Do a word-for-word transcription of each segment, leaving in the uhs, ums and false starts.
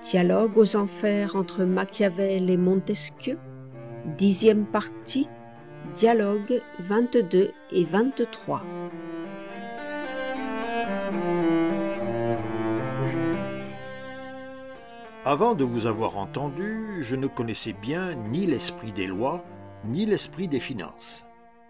Dialogue aux enfers entre Machiavel et Montesquieu. Dixième partie. Dialogue vingt-deux et vingt-trois. Avant de vous avoir entendu, je ne connaissais bien ni l'esprit des lois, ni l'esprit des finances.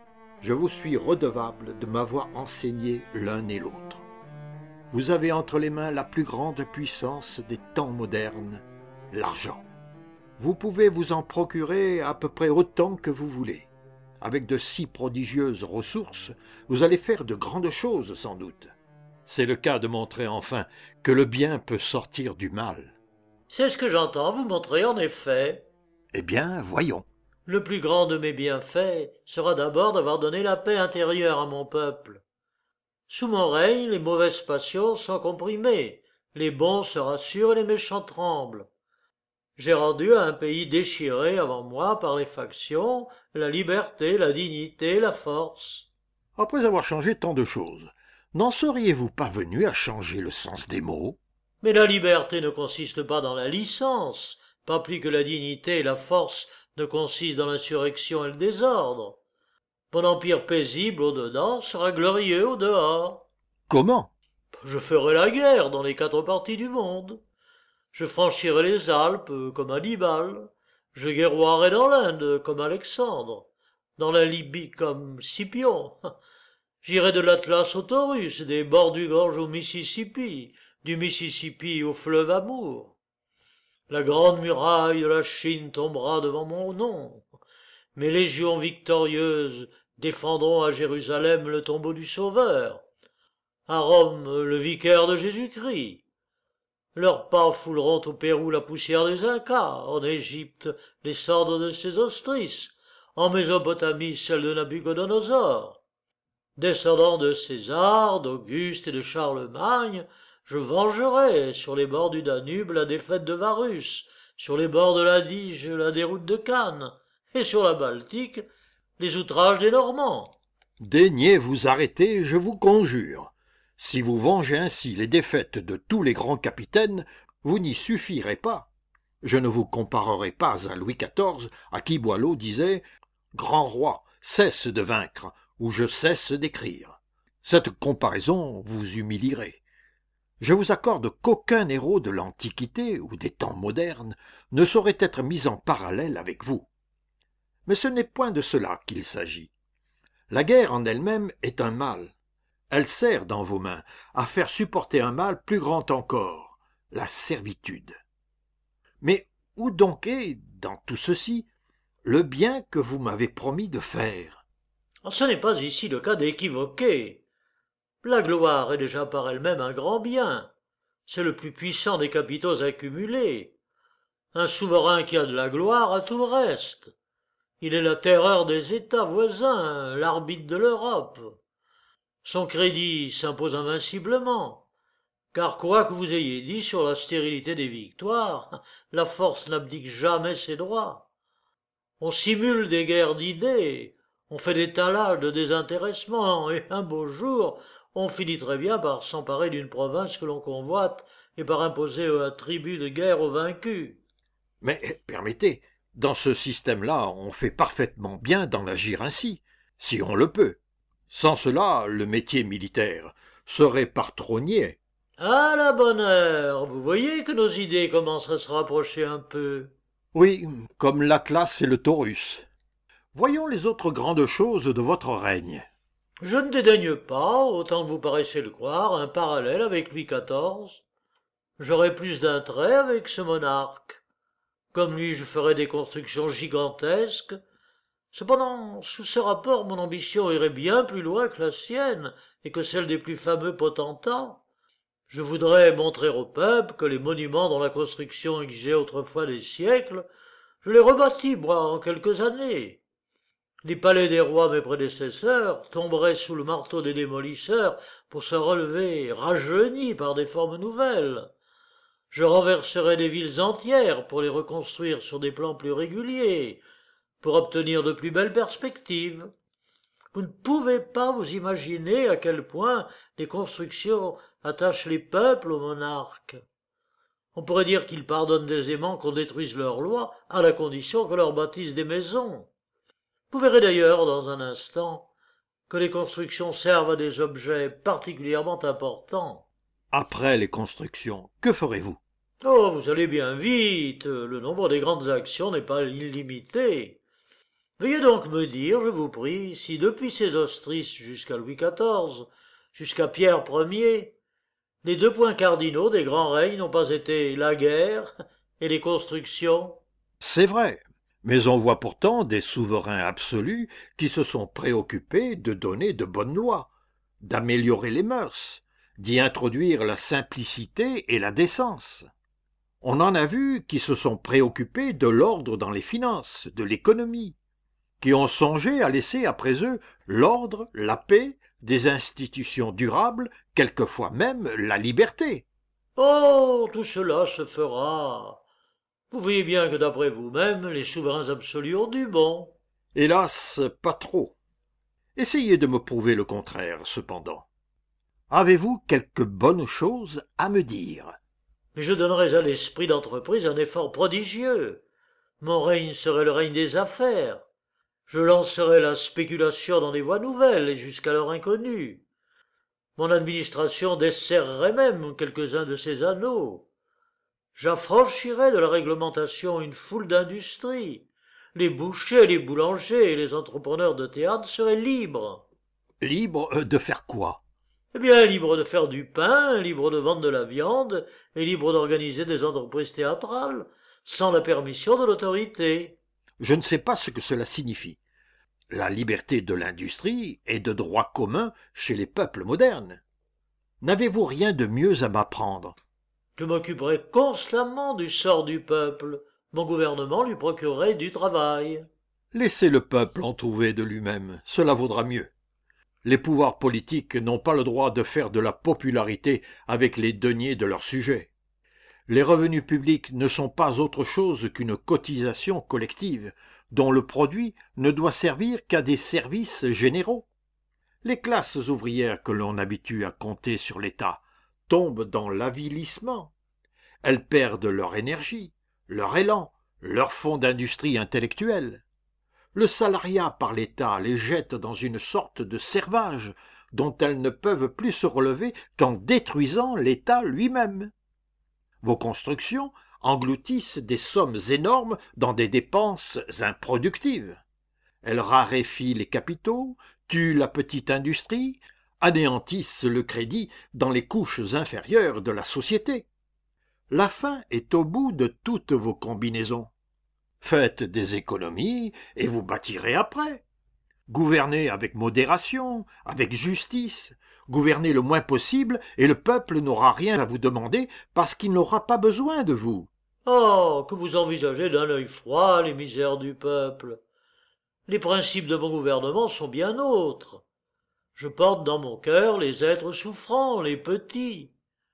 Je vous suis redevable de m'avoir enseigné l'un et l'autre. Vous avez entre les mains la plus grande puissance des temps modernes, l'argent. Vous pouvez vous en procurer à peu près autant que vous voulez. Avec de si prodigieuses ressources, vous allez faire de grandes choses sans doute. C'est le cas de montrer enfin que le bien peut sortir du mal. C'est ce que j'entends vous montrer en effet. Eh bien, voyons. Le plus grand de mes bienfaits sera d'abord d'avoir donné la paix intérieure à mon peuple. Sous mon règne, les mauvaises passions sont comprimées, les bons se rassurent et les méchants tremblent. J'ai rendu à un pays déchiré avant moi par les factions la liberté, la dignité, la force. Après avoir changé tant de choses, n'en seriez-vous pas venu à changer le sens des mots ? Mais la liberté ne consiste pas dans la licence, pas plus que la dignité et la force ne consistent dans l'insurrection et le désordre. Mon empire paisible au-dedans sera glorieux au-dehors. Comment ? Je ferai la guerre dans les quatre parties du monde. Je franchirai les Alpes comme Hannibal. Je guerroierai dans l'Inde comme Alexandre, dans la Libye comme Scipion. J'irai de l'Atlas au Taurus, des bords du Gange au Mississippi, du Mississippi au fleuve Amour. La grande muraille de la Chine tombera devant mon nom. Mes légions victorieuses défendront à Jérusalem le tombeau du Sauveur, à Rome le vicaire de Jésus-Christ. Leurs pas fouleront au Pérou la poussière des Incas, en Égypte les cendres de Sésostris, en Mésopotamie celles de Nabuchodonosor. Descendant de César, d'Auguste et de Charlemagne, je vengerai sur les bords du Danube la défaite de Varus, sur les bords de l'Adige la déroute de Cannes, et sur la Baltique les outrages des Normands. Daignez vous arrêter, je vous conjure. Si vous vengez ainsi les défaites de tous les grands capitaines, vous n'y suffirez pas. Je ne vous comparerai pas à Louis quatorze, à qui Boileau disait « Grand roi, cesse de vaincre, ou je cesse d'écrire ». Cette comparaison vous humilierait. Je vous accorde qu'aucun héros de l'Antiquité ou des temps modernes ne saurait être mis en parallèle avec vous. Mais ce n'est point de cela qu'il s'agit. La guerre en elle-même est un mal. Elle sert dans vos mains à faire supporter un mal plus grand encore, la servitude. Mais où donc est, dans tout ceci, le bien que vous m'avez promis de faire ? Ce n'est pas ici le cas d'équivoquer. La gloire est déjà par elle-même un grand bien. C'est le plus puissant des capitaux accumulés. Un souverain qui a de la gloire a tout le reste. Il est la terreur des États voisins, l'arbitre de l'Europe. Son crédit s'impose invinciblement, car quoi que vous ayez dit sur la stérilité des victoires, la force n'abdique jamais ses droits. On simule des guerres d'idées, on fait des talages de désintéressement, et un beau jour, on finit très bien par s'emparer d'une province que l'on convoite et par imposer un tribut de guerre aux vaincus. Mais permettez, dans ce système-là, on fait parfaitement bien d'en agir ainsi, si on le peut. Sans cela, le métier militaire serait par trop niais. À la bonne heure, vous voyez que nos idées commencent à se rapprocher un peu. Oui, comme l'Atlas et le Taurus. Voyons les autres grandes choses de votre règne. Je ne dédaigne pas, autant que vous paraissez le croire, un parallèle avec Louis quatorze. J'aurai plus d'un trait avec ce monarque. Comme lui, je ferai des constructions gigantesques. Cependant, sous ce rapport, mon ambition irait bien plus loin que la sienne et que celle des plus fameux potentats. Je voudrais montrer au peuple que les monuments dont la construction exigeait autrefois des siècles, je les rebâtis, moi, en quelques années. Les palais des rois, mes prédécesseurs, tomberaient sous le marteau des démolisseurs pour se relever, rajeunis par des formes nouvelles. Je renverserai des villes entières pour les reconstruire sur des plans plus réguliers, pour obtenir de plus belles perspectives. Vous ne pouvez pas vous imaginer à quel point les constructions attachent les peuples aux monarques. On pourrait dire qu'ils pardonnent aisément qu'on détruise leurs lois, à la condition qu'on leur bâtisse des maisons. Vous verrez d'ailleurs, dans un instant, que les constructions servent à des objets particulièrement importants. Après les constructions, que ferez-vous? Oh, vous allez bien vite, le nombre des grandes actions n'est pas illimité. Veuillez donc me dire, je vous prie, si depuis Sésostris jusqu'à Louis quatorze, jusqu'à Pierre Ier, les deux points cardinaux des grands règnes n'ont pas été la guerre et les constructions. C'est vrai, mais on voit pourtant des souverains absolus qui se sont préoccupés de donner de bonnes lois, d'améliorer les mœurs, d'y introduire la simplicité et la décence. On en a vu qui se sont préoccupés de l'ordre dans les finances, de l'économie, qui ont songé à laisser après eux l'ordre, la paix, des institutions durables, quelquefois même la liberté. Oh, tout cela se fera. Vous voyez bien que d'après vous-même, les souverains absolus ont du bon. Hélas, pas trop. Essayez de me prouver le contraire, cependant. Avez-vous quelque bonne chose à me dire? Mais je donnerais à l'esprit d'entreprise un effort prodigieux. Mon règne serait le règne des affaires. Je lancerais la spéculation dans des voies nouvelles et jusqu'alors inconnues. Mon administration desserrerait même quelques-uns de ses anneaux. J'affranchirais de la réglementation une foule d'industries. Les bouchers, les boulangers et les entrepreneurs de théâtre seraient libres. Libres de faire quoi? Eh bien, libres de faire du pain, libres de vendre de la viande et libres d'organiser des entreprises théâtrales, sans la permission de l'autorité. Je ne sais pas ce que cela signifie. La liberté de l'industrie est de droit commun chez les peuples modernes. N'avez-vous rien de mieux à m'apprendre? Je m'occuperai constamment du sort du peuple. Mon gouvernement lui procurerait du travail. Laissez le peuple en trouver de lui-même, cela vaudra mieux. Les pouvoirs politiques n'ont pas le droit de faire de la popularité avec les deniers de leurs sujets. Les revenus publics ne sont pas autre chose qu'une cotisation collective, dont le produit ne doit servir qu'à des services généraux. Les classes ouvrières que l'on habitue à compter sur l'État tombent dans l'avilissement. Elles perdent leur énergie, leur élan, leur fonds d'industrie intellectuelle. Le salariat par l'État les jette dans une sorte de servage dont elles ne peuvent plus se relever qu'en détruisant l'État lui-même. Vos constructions engloutissent des sommes énormes dans des dépenses improductives. Elles raréfient les capitaux, tuent la petite industrie, anéantissent le crédit dans les couches inférieures de la société. La fin est au bout de toutes vos combinaisons. Faites des économies et vous bâtirez après. Gouvernez avec modération, avec justice. Gouvernez le moins possible et le peuple n'aura rien à vous demander parce qu'il n'aura pas besoin de vous. Oh, que vous envisagez d'un œil froid les misères du peuple. Les principes de mon gouvernement sont bien autres. Je porte dans mon cœur les êtres souffrants, les petits.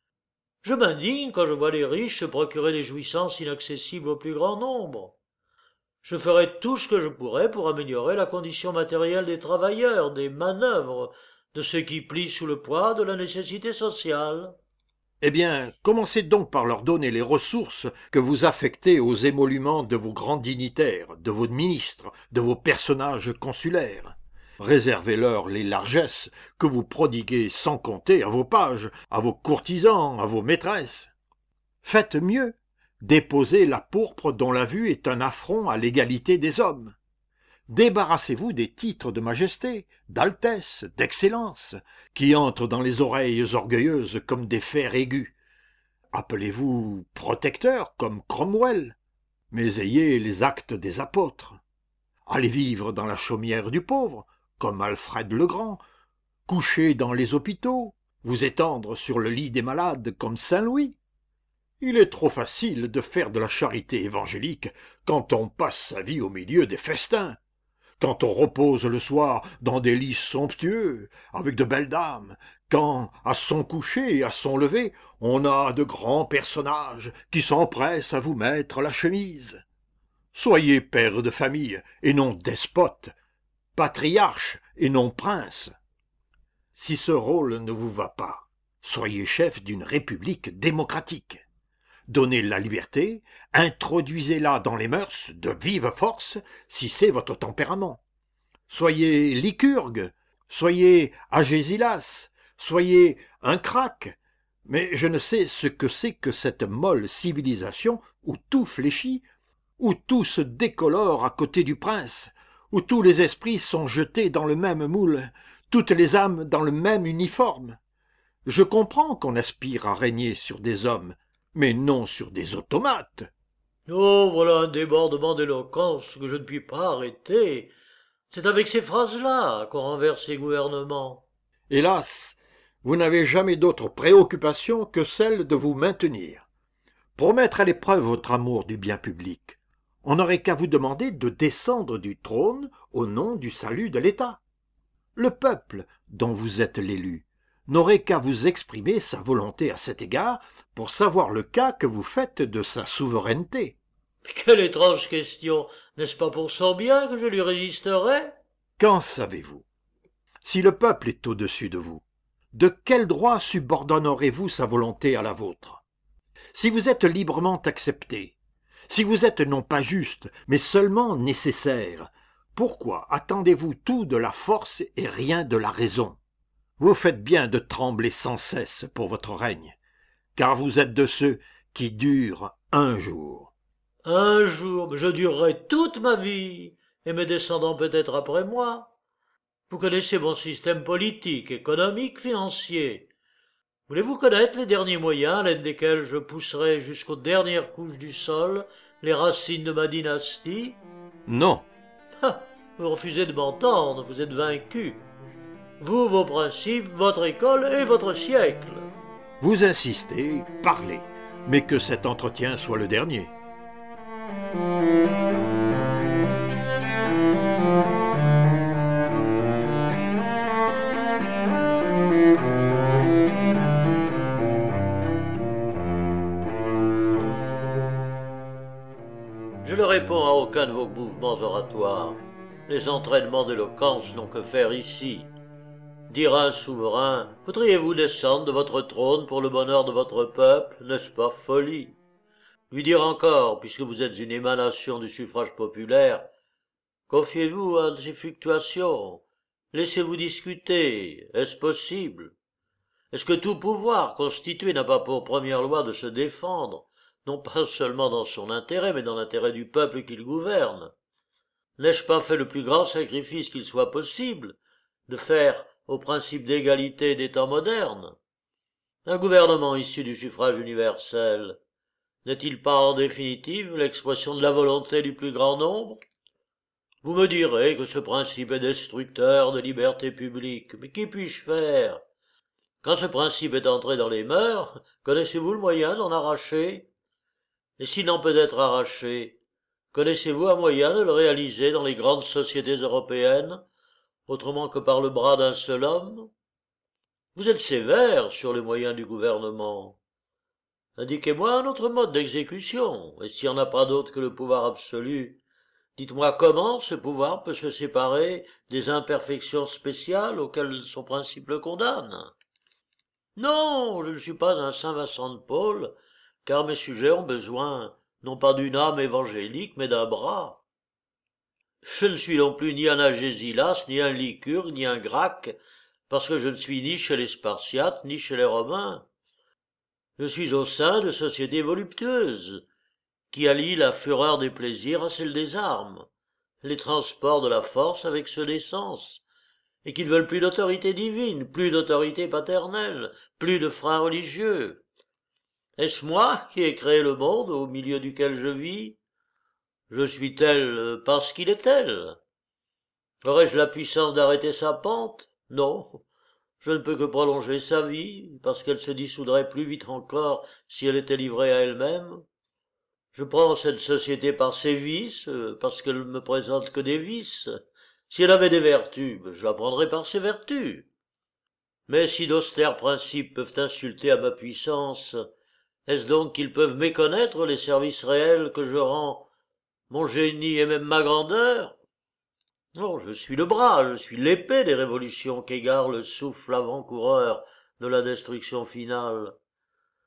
Je m'indigne quand je vois les riches se procurer des jouissances inaccessibles au plus grand nombre. Je ferai tout ce que je pourrai pour améliorer la condition matérielle des travailleurs, des manœuvres, de ceux qui plient sous le poids de la nécessité sociale. Eh bien, commencez donc par leur donner les ressources que vous affectez aux émoluments de vos grands dignitaires, de vos ministres, de vos personnages consulaires. Réservez-leur les largesses que vous prodiguez sans compter à vos pages, à vos courtisans, à vos maîtresses. Faites mieux. Déposez la pourpre dont la vue est un affront à l'égalité des hommes. Débarrassez-vous des titres de majesté, d'altesse, d'excellence, qui entrent dans les oreilles orgueilleuses comme des fers aigus. Appelez-vous protecteur comme Cromwell, mais ayez les actes des apôtres. Allez vivre dans la chaumière du pauvre, comme Alfred le Grand, coucher dans les hôpitaux, vous étendre sur le lit des malades comme Saint Louis. Il est trop facile de faire de la charité évangélique quand on passe sa vie au milieu des festins, quand on repose le soir dans des lits somptueux, avec de belles dames, quand, à son coucher et à son lever, on a de grands personnages qui s'empressent à vous mettre la chemise. Soyez père de famille et non despote, patriarche et non prince. Si ce rôle ne vous va pas, soyez chef d'une république démocratique. donnez la liberté, introduisez-la dans les mœurs de vive force, si c'est votre tempérament. Soyez Lycurgue, soyez Agésilas, soyez un craque, mais je ne sais ce que c'est que cette molle civilisation où tout fléchit, où tout se décolore à côté du prince, où tous les esprits sont jetés dans le même moule, toutes les âmes dans le même uniforme. Je comprends qu'on aspire à régner sur des hommes, mais non sur des automates. Oh, voilà un débordement d'éloquence que je ne puis pas arrêter. C'est avec ces phrases-là qu'on renverse les gouvernements. Hélas, vous n'avez jamais d'autre préoccupation que celle de vous maintenir. Pour mettre à l'épreuve votre amour du bien public, on n'aurait qu'à vous demander de descendre du trône au nom du salut de l'État. Le peuple, dont vous êtes l'élu, n'aurait qu'à vous exprimer sa volonté à cet égard pour savoir le cas que vous faites de sa souveraineté. Quelle étrange question! N'est-ce pas pour son bien que je lui résisterais? Qu'en savez-vous? Si le peuple est au-dessus de vous, de quel droit subordonnerez-vous sa volonté à la vôtre? Si vous êtes librement accepté, si vous êtes non pas juste, mais seulement nécessaire, pourquoi attendez-vous tout de la force et rien de la raison? Vous faites bien de trembler sans cesse pour votre règne, car vous êtes de ceux qui durent un jour. Un jour, je durerai toute ma vie, et mes descendants peut-être après moi. Vous connaissez mon système politique, économique, financier. Voulez-vous connaître les derniers moyens à l'aide desquels je pousserai jusqu'aux dernières couches du sol les racines de ma dynastie? Non. Ah, vous refusez de m'entendre, vous êtes vaincu. Vous, vos principes, votre école et votre siècle. Vous insistez, parlez, mais que cet entretien soit le dernier. Je ne réponds à aucun de vos mouvements oratoires. Les entraînements d'éloquence n'ont que faire ici. Dire à un souverain, voudriez-vous descendre de votre trône pour le bonheur de votre peuple, n'est-ce pas folie? Lui dire encore, puisque vous êtes une émanation du suffrage populaire, confiez-vous à ces fluctuations, laissez-vous discuter, est-ce possible? Est-ce que tout pouvoir constitué n'a pas pour première loi de se défendre, non pas seulement dans son intérêt, mais dans l'intérêt du peuple qu'il gouverne? N'ai-je pas fait le plus grand sacrifice qu'il soit possible de faire au principe d'égalité des temps modernes? Un gouvernement issu du suffrage universel n'est-il pas en définitive l'expression de la volonté du plus grand nombre? Vous me direz que ce principe est destructeur de liberté publique, mais qu'y puis-je faire? Quand ce principe est entré dans les mœurs, connaissez-vous le moyen d'en arracher? Et s'il n'en peut être arraché, connaissez-vous un moyen de le réaliser dans les grandes sociétés européennes, autrement que par le bras d'un seul homme? Vous êtes sévère sur les moyens du gouvernement. Indiquez-moi un autre mode d'exécution, et s'il n'y en a pas d'autre que le pouvoir absolu, dites-moi comment ce pouvoir peut se séparer des imperfections spéciales auxquelles son principe le condamne. Non, je ne suis pas un saint Vincent de Paul, car mes sujets ont besoin non pas d'une âme évangélique, mais d'un bras. Je ne suis non plus ni un Agésilas, ni un Lycurgue, ni un Gracque, parce que je ne suis ni chez les Spartiates, ni chez les Romains. Je suis au sein de sociétés voluptueuses, qui allient la fureur des plaisirs à celle des armes, les transports de la force avec ceux des sens, et qui ne veulent plus d'autorité divine, plus d'autorité paternelle, plus de freins religieux. Est-ce moi qui ai créé le monde au milieu duquel je vis? Je suis tel parce qu'il est tel. Aurais-je la puissance d'arrêter sa pente? Non. Je ne peux que prolonger sa vie, parce qu'elle se dissoudrait plus vite encore si elle était livrée à elle-même. Je prends cette société par ses vices, parce qu'elle ne me présente que des vices. Si elle avait des vertus, je la prendrais par ses vertus. Mais si d'austères principes peuvent insulter à ma puissance, est-ce donc qu'ils peuvent méconnaître les services réels que je rends, mon génie et même ma grandeur? Non, je suis le bras, je suis l'épée des révolutions qu'égare le souffle avant-coureur de la destruction finale.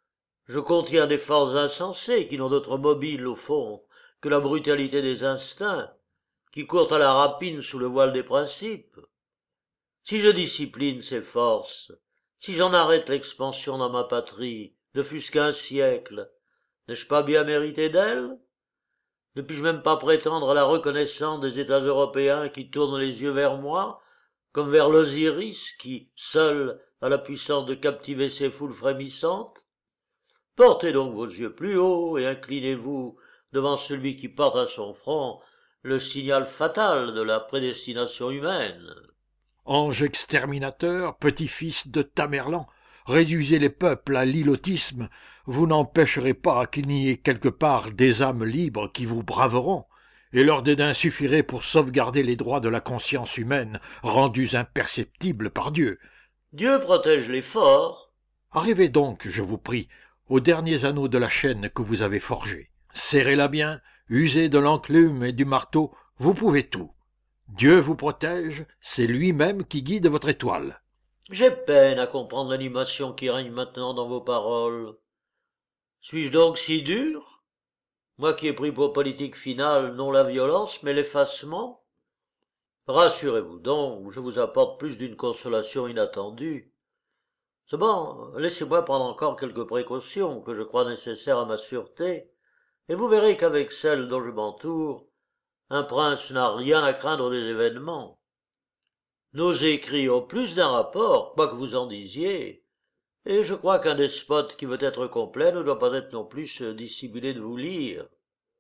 Je contiens des forces insensées qui n'ont d'autre mobile, au fond, que la brutalité des instincts, qui courent à la rapine sous le voile des principes. Si je discipline ces forces, si j'en arrête l'expansion dans ma patrie, ne fût-ce qu'un siècle, n'ai-je pas bien mérité d'elle? Ne puis-je même pas prétendre à la reconnaissance des États européens qui tournent les yeux vers moi, comme vers l'Osiris qui, seul, a la puissance de captiver ces foules frémissantes? Portez donc vos yeux plus haut et inclinez-vous devant celui qui porte à son front le signal fatal de la prédestination humaine. Ange exterminateur, petit-fils de Tamerlan, réduisez les peuples à l'ilotisme, vous n'empêcherez pas qu'il n'y ait quelque part des âmes libres qui vous braveront, et leur dédain suffirait pour sauvegarder les droits de la conscience humaine, rendus imperceptibles par Dieu. Dieu protège les forts. Arrivez donc, je vous prie, aux derniers anneaux de la chaîne que vous avez forgée. Serrez-la bien, usez de l'enclume et du marteau, vous pouvez tout. Dieu vous protège, c'est lui-même qui guide votre étoile. J'ai peine à comprendre l'animation qui règne maintenant dans vos paroles. Suis-je donc si dur? Moi qui ai pris pour politique finale non la violence, mais l'effacement? Rassurez-vous donc, je vous apporte plus d'une consolation inattendue. Cependant, laissez-moi prendre encore quelques précautions que je crois nécessaires à ma sûreté, et vous verrez qu'avec celle dont je m'entoure, un prince n'a rien à craindre des événements. Nos écrits ont plus d'un rapport, quoi que vous en disiez, et je crois qu'un despote qui veut être complet ne doit pas être non plus se dissimuler de vous lire.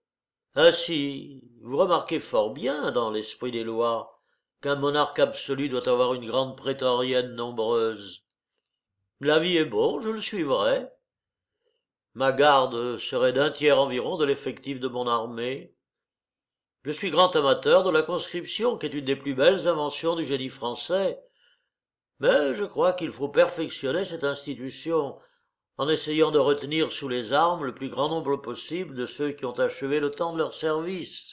Ainsi, vous remarquez fort bien, dans l'esprit des lois, qu'un monarque absolu doit avoir une grande prétorienne nombreuse. L'avis est bon, je le suivrai. Ma garde serait d'un tiers environ de l'effectif de mon armée. Je suis grand amateur de la conscription, qui est une des plus belles inventions du génie français, mais je crois qu'il faut perfectionner cette institution en essayant de retenir sous les armes le plus grand nombre possible de ceux qui ont achevé le temps de leur service.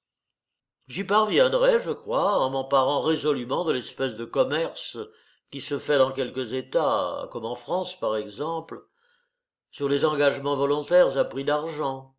J'y parviendrai, je crois, en m'emparant résolument de l'espèce de commerce qui se fait dans quelques États, comme en France par exemple, sur les engagements volontaires à prix d'argent.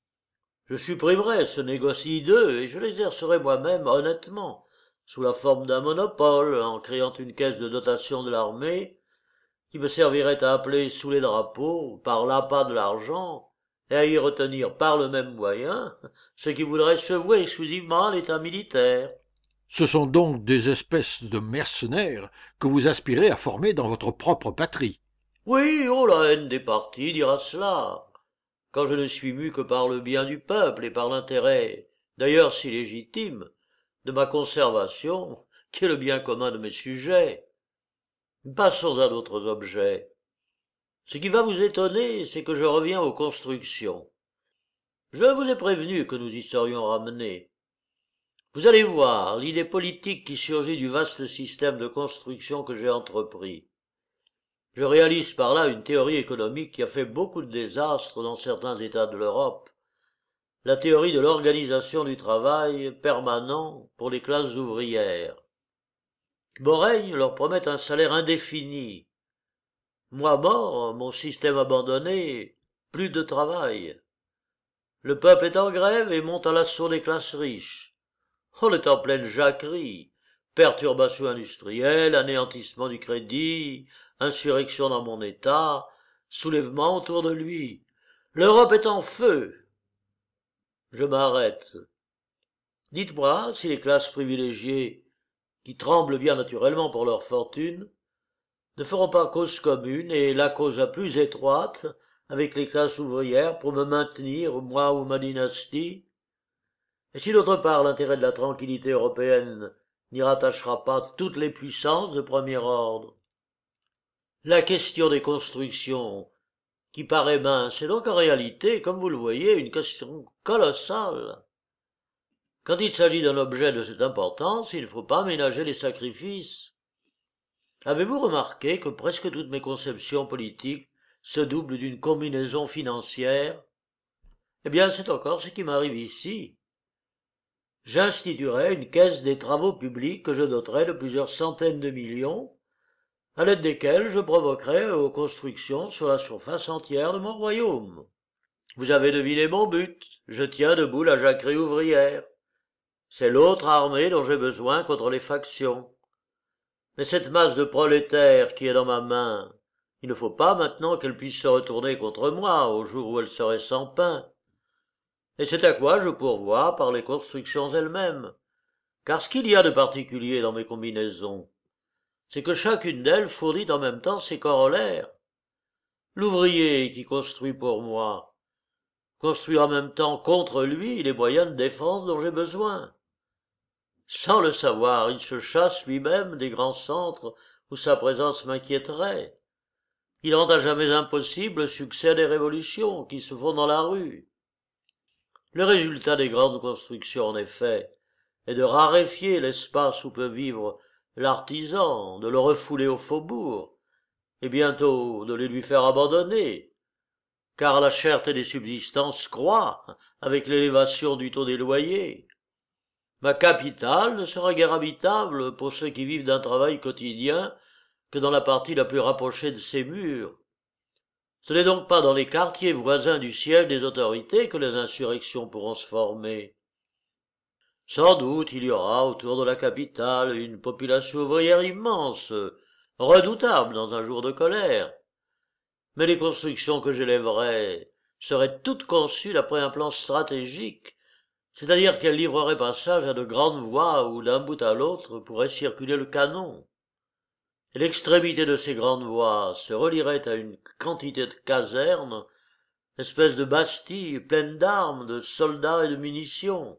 Je supprimerai ce négoce hideux et je l'exercerai moi-même honnêtement, sous la forme d'un monopole, en créant une caisse de dotation de l'armée qui me servirait à appeler sous les drapeaux, par l'appât de l'argent, et à y retenir par le même moyen ceux qui voudraient se vouer exclusivement à l'état militaire. Ce sont donc des espèces de mercenaires que vous aspirez à former dans votre propre patrie. Oui, oh, la haine des partis dira cela. Quand je ne suis mu que par le bien du peuple et par l'intérêt, d'ailleurs si légitime, de ma conservation, qui est le bien commun de mes sujets. Passons à d'autres objets. Ce qui va vous étonner, c'est que je reviens aux constructions. Je vous ai prévenu que nous y serions ramenés. Vous allez voir l'idée politique qui surgit du vaste système de construction que j'ai entrepris. Je réalise par là une théorie économique qui a fait beaucoup de désastres dans certains États de l'Europe, la théorie de l'organisation du travail permanent pour les classes ouvrières. Borraigne leur promet un salaire indéfini. Moi mort, mon système abandonné, plus de travail. Le peuple est en grève et monte à l'assaut des classes riches. On est en pleine jacquerie, perturbation industrielle, anéantissement du crédit, insurrection dans mon État, soulèvement autour de lui. L'Europe est en feu. Je m'arrête. Dites-moi si les classes privilégiées, qui tremblent bien naturellement pour leur fortune, ne feront pas cause commune et la cause la plus étroite avec les classes ouvrières pour me maintenir, moi ou ma dynastie. Et si d'autre part l'intérêt de la tranquillité européenne n'y rattachera pas toutes les puissances de premier ordre. La question des constructions, qui paraît mince, est donc en réalité, comme vous le voyez, une question colossale. Quand il s'agit d'un objet de cette importance, il ne faut pas ménager les sacrifices. Avez-vous remarqué que presque toutes mes conceptions politiques se doublent d'une combinaison financière? Eh bien, c'est encore ce qui m'arrive ici. J'instituerai une caisse des travaux publics que je doterai de plusieurs centaines de millions, à l'aide desquels je provoquerai aux constructions sur la surface entière de mon royaume. Vous avez deviné mon but, je tiens debout la jacquerie ouvrière. C'est l'autre armée dont j'ai besoin contre les factions. Mais cette masse de prolétaires qui est dans ma main, il ne faut pas maintenant qu'elle puisse se retourner contre moi au jour où elle serait sans pain. Et c'est à quoi je pourvois par les constructions elles-mêmes. Car ce qu'il y a de particulier dans mes combinaisons, c'est que chacune d'elles fournit en même temps ses corollaires. L'ouvrier qui construit pour moi construit en même temps contre lui les moyens de défense dont j'ai besoin. Sans le savoir, il se chasse lui-même des grands centres où sa présence m'inquiéterait. Il rend à jamais impossible le succès des révolutions qui se font dans la rue. Le résultat des grandes constructions, en effet, est de raréfier l'espace où peut vivre l'artisan, de le refouler au faubourg, et bientôt de les lui faire abandonner, car la cherté des subsistances croît avec l'élévation du taux des loyers. Ma capitale ne sera guère habitable pour ceux qui vivent d'un travail quotidien que dans la partie la plus rapprochée de ses murs. Ce n'est donc pas dans les quartiers voisins du siège des autorités que les insurrections pourront se former. Sans doute il y aura autour de la capitale une population ouvrière immense, redoutable dans un jour de colère. Mais les constructions que j'élèverai seraient toutes conçues d'après un plan stratégique, c'est-à-dire qu'elles livreraient passage à de grandes voies où d'un bout à l'autre pourrait circuler le canon. Et l'extrémité de ces grandes voies se relierait à une quantité de casernes, espèce de bastilles pleines d'armes, de soldats et de munitions.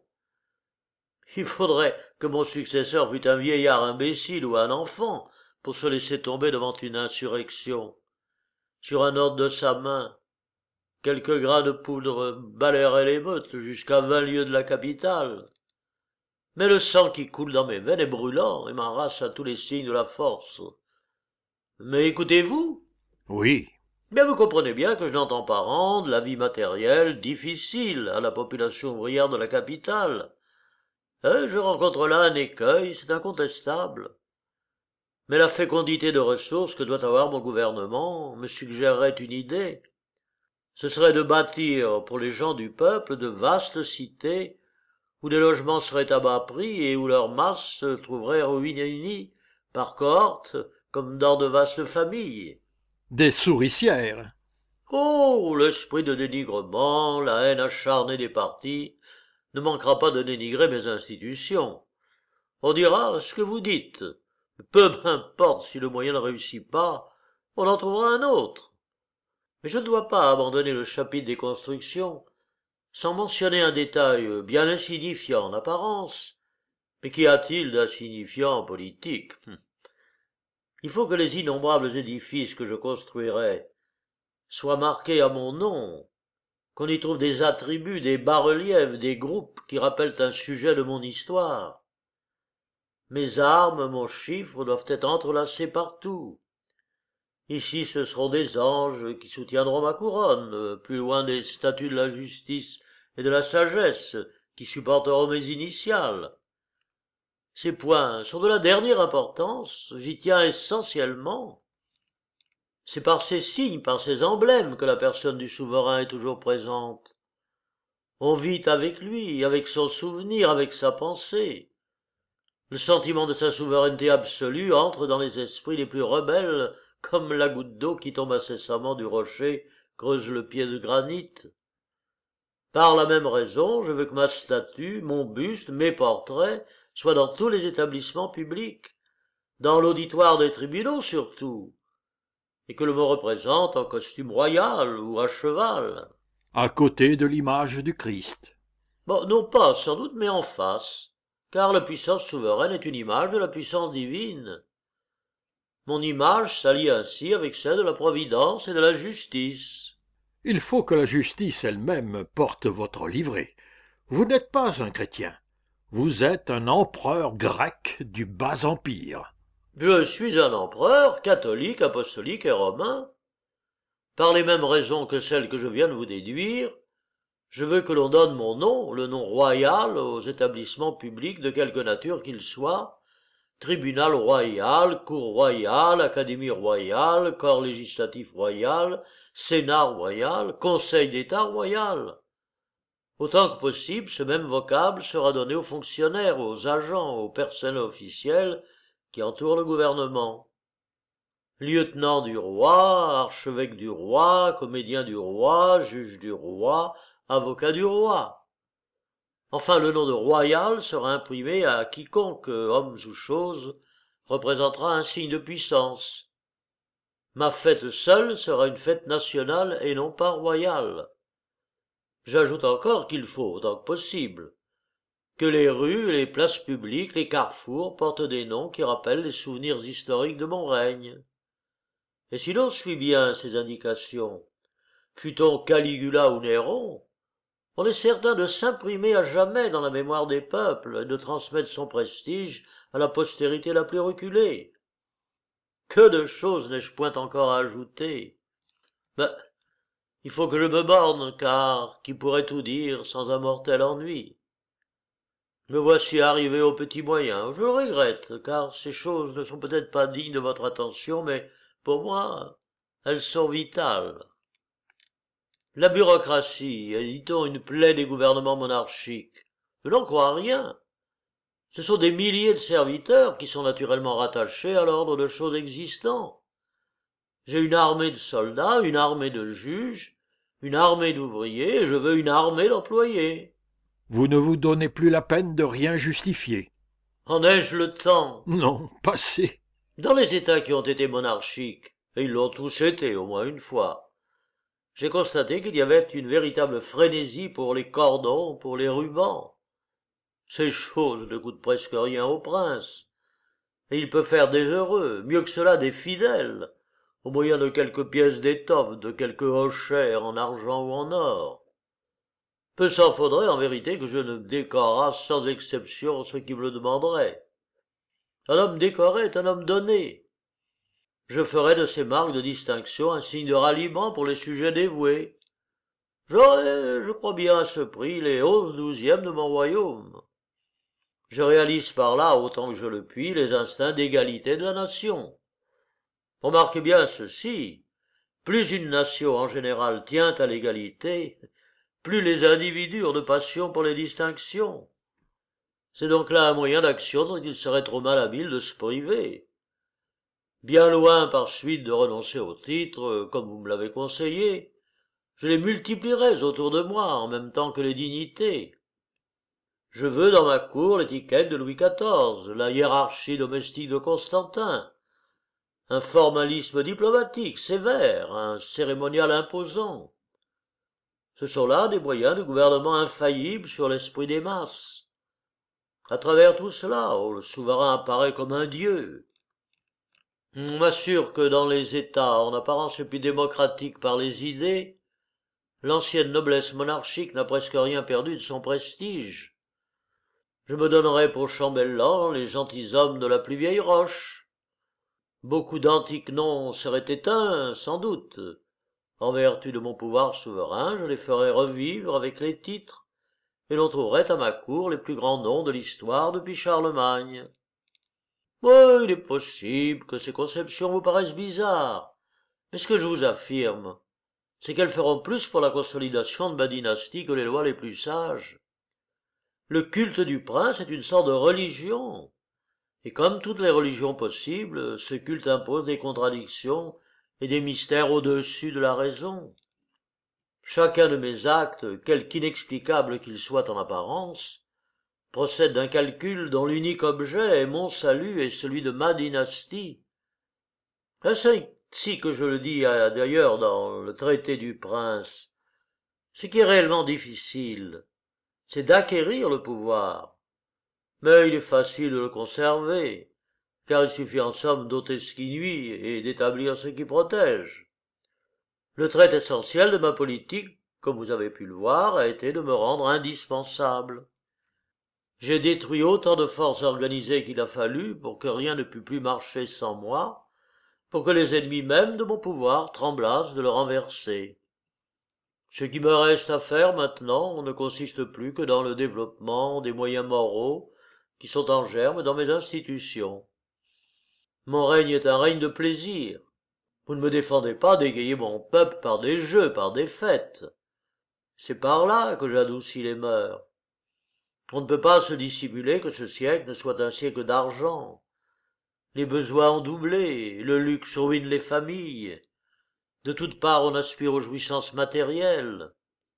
Il faudrait que mon successeur fût un vieillard imbécile ou un enfant pour se laisser tomber devant une insurrection. Sur un ordre de sa main, quelques grains de poudre balayeraient l'émeute jusqu'à vingt lieues de la capitale. Mais le sang qui coule dans mes veines est brûlant et ma race a tous les signes de la force. Mais écoutez-vous? Oui. Bien, vous comprenez bien que je n'entends pas rendre la vie matérielle difficile à la population ouvrière de la capitale. Et je rencontre là un écueil, c'est incontestable. Mais la fécondité de ressources que doit avoir mon gouvernement me suggérerait une idée. Ce serait de bâtir pour les gens du peuple de vastes cités où les logements seraient à bas prix et où leur masse se trouverait réunie par cohortes comme dans de vastes familles. Des souricières. Oh, l'esprit de dénigrement, la haine acharnée des partis ne manquera pas de dénigrer mes institutions. On dira ce que vous dites. Peu m'importe si le moyen ne réussit pas, on en trouvera un autre. Mais je ne dois pas abandonner le chapitre des constructions sans mentionner un détail bien insignifiant en apparence, mais qu'y a-t-il d'insignifiant en politique? Il faut que les innombrables édifices que je construirai soient marqués à mon nom, qu'on y trouve des attributs, des bas-reliefs, des groupes qui rappellent un sujet de mon histoire. Mes armes, mon chiffre doivent être entrelacés partout. Ici, ce seront des anges qui soutiendront ma couronne, plus loin des statues de la justice et de la sagesse qui supporteront mes initiales. Ces points sont de la dernière importance, j'y tiens essentiellement. C'est par ces signes, par ces emblèmes que la personne du souverain est toujours présente. On vit avec lui, avec son souvenir, avec sa pensée. Le sentiment de sa souveraineté absolue entre dans les esprits les plus rebelles, comme la goutte d'eau qui tombe incessamment du rocher creuse le pied de granit. Par la même raison, je veux que ma statue, mon buste, mes portraits soient dans tous les établissements publics, dans l'auditoire des tribunaux surtout, et que l'on me représente en costume royal ou à cheval. À côté de l'image du Christ. Bon, non pas sans doute, mais en face, car la puissance souveraine est une image de la puissance divine. Mon image s'allie ainsi avec celle de la providence et de la justice. Il faut que la justice elle-même porte votre livrée. Vous n'êtes pas un chrétien. Vous êtes un empereur grec du bas empire. Je suis un empereur catholique, apostolique et romain. Par les mêmes raisons que celles que je viens de vous déduire, je veux que l'on donne mon nom, le nom royal, aux établissements publics de quelque nature qu'ils soient, tribunal royal, cour royale, académie royale, corps législatif royal, sénat royal, conseil d'État royal. Autant que possible, ce même vocable sera donné aux fonctionnaires, aux agents, aux personnels officiels qui entourent le gouvernement. Lieutenant du roi, archevêque du roi, comédien du roi, juge du roi, avocat du roi. Enfin, le nom de royal sera imprimé à quiconque, hommes ou choses, représentera un signe de puissance. Ma fête seule sera une fête nationale et non pas royale. J'ajoute encore qu'il faut, autant que possible, que les rues, les places publiques, les carrefours portent des noms qui rappellent les souvenirs historiques de mon règne. Et si l'on suit bien ces indications, fût-on Caligula ou Néron, on est certain de s'imprimer à jamais dans la mémoire des peuples et de transmettre son prestige à la postérité la plus reculée. Que de choses n'ai-je point encore à ajouter? Mais il faut que je me borne, car qui pourrait tout dire sans un mortel ennui? Me voici arrivé aux petits moyens. Je le regrette, car ces choses ne sont peut-être pas dignes de votre attention, mais pour moi, elles sont vitales. La bureaucratie est, dit-on, une plaie des gouvernements monarchiques. Je n'en crois rien. Ce sont des milliers de serviteurs qui sont naturellement rattachés à l'ordre de choses existant. J'ai une armée de soldats, une armée de juges, une armée d'ouvriers, et je veux une armée d'employés. Vous ne vous donnez plus la peine de rien justifier. En ai-je le temps? Non, passez. Dans les États qui ont été monarchiques, et ils l'ont tous été au moins une fois, j'ai constaté qu'il y avait une véritable frénésie pour les cordons, pour les rubans. Ces choses ne coûtent presque rien au prince, et il peut faire des heureux, mieux que cela des fidèles, au moyen de quelques pièces d'étoffe, de quelques hochères en argent ou en or. Peu s'en faudrait en vérité que je ne décorasse sans exception ceux qui me le demanderaient. Un homme décoré est un homme donné. Je ferai de ces marques de distinction un signe de ralliement pour les sujets dévoués. J'aurai, je crois bien à ce prix, les onze douzièmes de mon royaume. Je réalise par là, autant que je le puis, les instincts d'égalité de la nation. Remarquez bien ceci, plus une nation en général tient à l'égalité, plus les individus ont de passion pour les distinctions. C'est donc là un moyen d'action dont il serait trop malhabile de se priver. Bien loin par suite de renoncer aux titres, comme vous me l'avez conseillé, je les multiplierais autour de moi en même temps que les dignités. Je veux dans ma cour l'étiquette de Louis quatorze, la hiérarchie domestique de Constantin, un formalisme diplomatique sévère, un cérémonial imposant. Ce sont là des moyens de gouvernement infaillibles sur l'esprit des masses. À travers tout cela, oh, le souverain apparaît comme un dieu. On m'assure que dans les États, en apparence les plus démocratiques par les idées, l'ancienne noblesse monarchique n'a presque rien perdu de son prestige. Je me donnerais pour chambellans les gentilshommes de la plus vieille roche. Beaucoup d'antiques noms seraient éteints, sans doute. En vertu de mon pouvoir souverain, je les ferais revivre avec les titres, et l'on trouverait à ma cour les plus grands noms de l'histoire depuis Charlemagne. Oui, il est possible que ces conceptions vous paraissent bizarres, mais ce que je vous affirme, c'est qu'elles feront plus pour la consolidation de ma dynastie que les lois les plus sages. Le culte du prince est une sorte de religion, et comme toutes les religions possibles, ce culte impose des contradictions et des mystères au-dessus de la raison. Chacun de mes actes, quelque inexplicable qu'il soit en apparence, procède d'un calcul dont l'unique objet est mon salut et celui de ma dynastie. C'est ainsi que je le dis d'ailleurs dans le traité du prince. Ce qui est réellement difficile, c'est d'acquérir le pouvoir. Mais il est facile de le conserver, car il suffit en somme d'ôter ce qui nuit et d'établir ce qui protège. Le trait essentiel de ma politique, comme vous avez pu le voir, a été de me rendre indispensable. J'ai détruit autant de forces organisées qu'il a fallu pour que rien ne pût plus marcher sans moi, pour que les ennemis mêmes de mon pouvoir tremblassent de le renverser. Ce qui me reste à faire maintenant ne consiste plus que dans le développement des moyens moraux qui sont en germe dans mes institutions. Mon règne est un règne de plaisir. Vous ne me défendez pas d'égayer mon peuple par des jeux, par des fêtes. C'est par là que j'adoucis les mœurs. On ne peut pas se dissimuler que ce siècle ne soit un siècle d'argent. Les besoins ont doublé, le luxe ruine les familles. De toutes parts on aspire aux jouissances matérielles.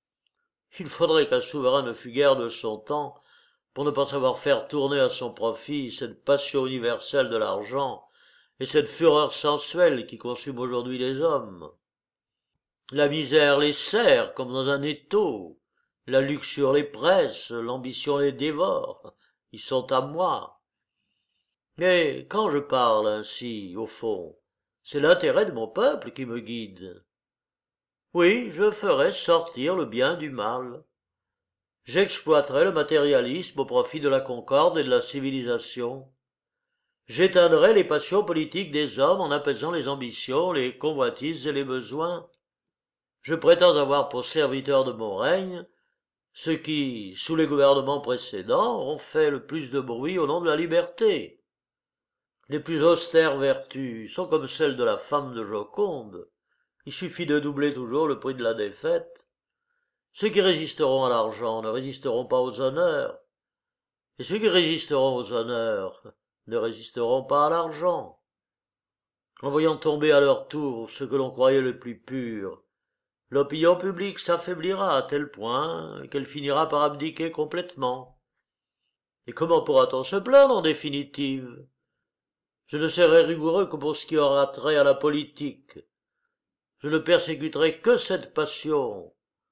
Il faudrait qu'un souverain ne fût guère de son temps pour ne pas savoir faire tourner à son profit cette passion universelle de l'argent et cette fureur sensuelle qui consume aujourd'hui les hommes. La misère les serre comme dans un étau, la luxure les presse, l'ambition les dévore, ils sont à moi. Mais quand je parle ainsi, au fond, c'est l'intérêt de mon peuple qui me guide. Oui, je ferai sortir le bien du mal. J'exploiterai le matérialisme au profit de la concorde et de la civilisation. J'éteindrai les passions politiques des hommes en apaisant les ambitions, les convoitises et les besoins. Je prétends avoir pour serviteurs de mon règne ceux qui, sous les gouvernements précédents, ont fait le plus de bruit au nom de la liberté. Les plus austères vertus sont comme celles de la femme de Joconde. Il suffit de doubler toujours le prix de la défaite. Ceux qui résisteront à l'argent ne résisteront pas aux honneurs, et ceux qui résisteront aux honneurs ne résisteront pas à l'argent. En voyant tomber à leur tour ce que l'on croyait le plus pur, l'opinion publique s'affaiblira à tel point qu'elle finira par abdiquer complètement. Et comment pourra-t-on se plaindre en définitive? Je ne serai rigoureux que pour ce qui aura trait à la politique. Je ne persécuterai que cette passion.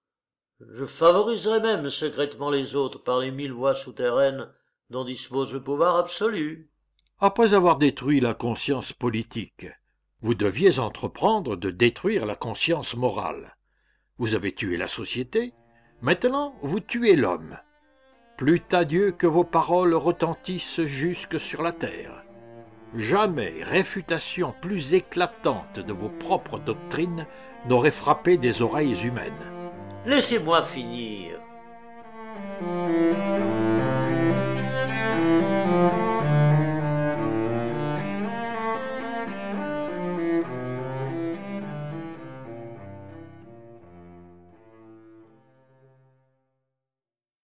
Je favoriserai même secrètement les autres par les mille voies souterraines dont dispose le pouvoir absolu. Après avoir détruit la conscience politique, vous deviez entreprendre de détruire la conscience morale. Vous avez tué la société, maintenant vous tuez l'homme. Plût à Dieu que vos paroles retentissent jusque sur la terre. Jamais réfutation plus éclatante de vos propres doctrines n'aurait frappé des oreilles humaines. Laissez-moi finir.